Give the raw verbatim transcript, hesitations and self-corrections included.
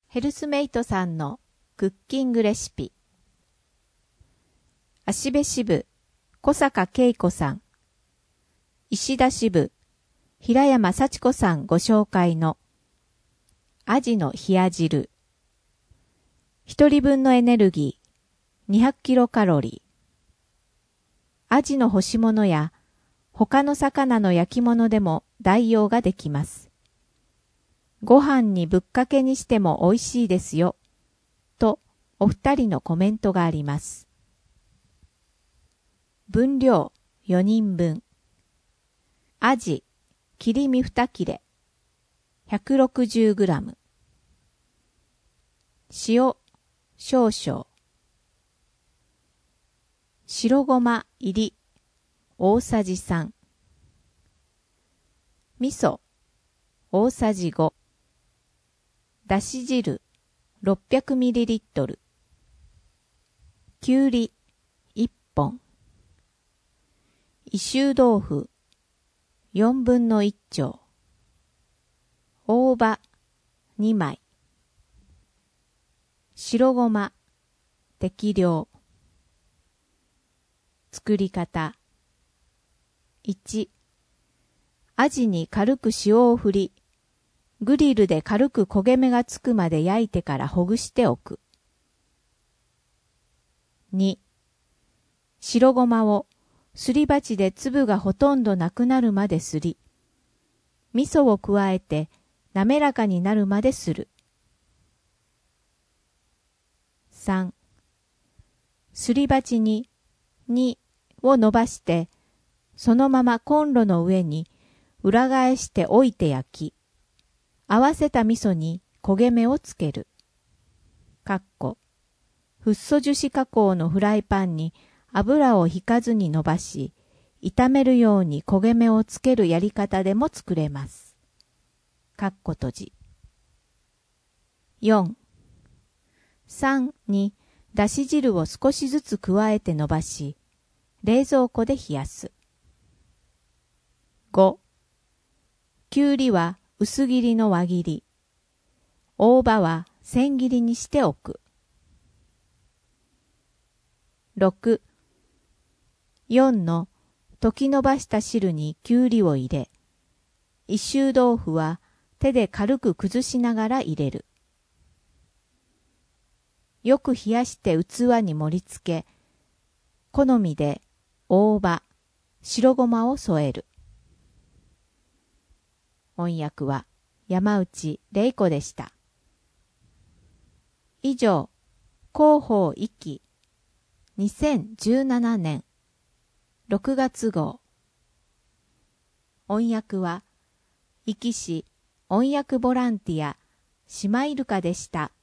ヘルスメイトさんのクッキングレシピ。芦部支部小坂恵子さん、石田支部平山幸子さんご紹介のアジの冷や汁。一人分のエネルギーにひゃくキロカロリー。アジの干し物や他の魚の焼き物でも代用ができます。ご飯にぶっかけにしても美味しいですよ、とお二人のコメントがあります。分量よにんぶん。アジ、切り身に切れ、ひゃくろくじゅうグラム。塩、少々。白ごま入り、大さじさん。味噌、大さじご。だし汁、ろっぴゃくミリリットル。きゅうり、いっぽん。いしゅう豆腐、よんぶんのいっちょう。大葉、にまい。白ごま、適量。作り方。いち、アジに軽く塩を振り、グリルで軽く焦げ目がつくまで焼いてからほぐしておく。に、白ごまをすり鉢で粒がほとんどなくなるまですり、味噌を加えて滑らかになるまでする。さん、すり鉢ににを伸ばして、そのままコンロの上に裏返して置いて焼き、合わせた味噌に焦げ目をつける。かっこフッ素樹脂加工のフライパンに油を引かずに伸ばし、炒めるように焦げ目をつけるやり方でも作れます。かっこ閉じ。よん、さんにだし汁を少しずつ加えて伸ばし、冷蔵庫で冷やす。ご、きゅうりは薄切りの輪切り。大葉は千切りにしておく。ろく、よんの溶き伸ばした汁にきゅうりを入れ、いしゅう豆腐は手で軽く崩しながら入れる。よく冷やして器に盛り付け、好みで大葉、白ごまを添える。翻訳は山内玲子でした。以上、広報一期にせんじゅうななねんろくがつ号。翻訳は、壱岐市翻訳ボランティア、シマイルカでした。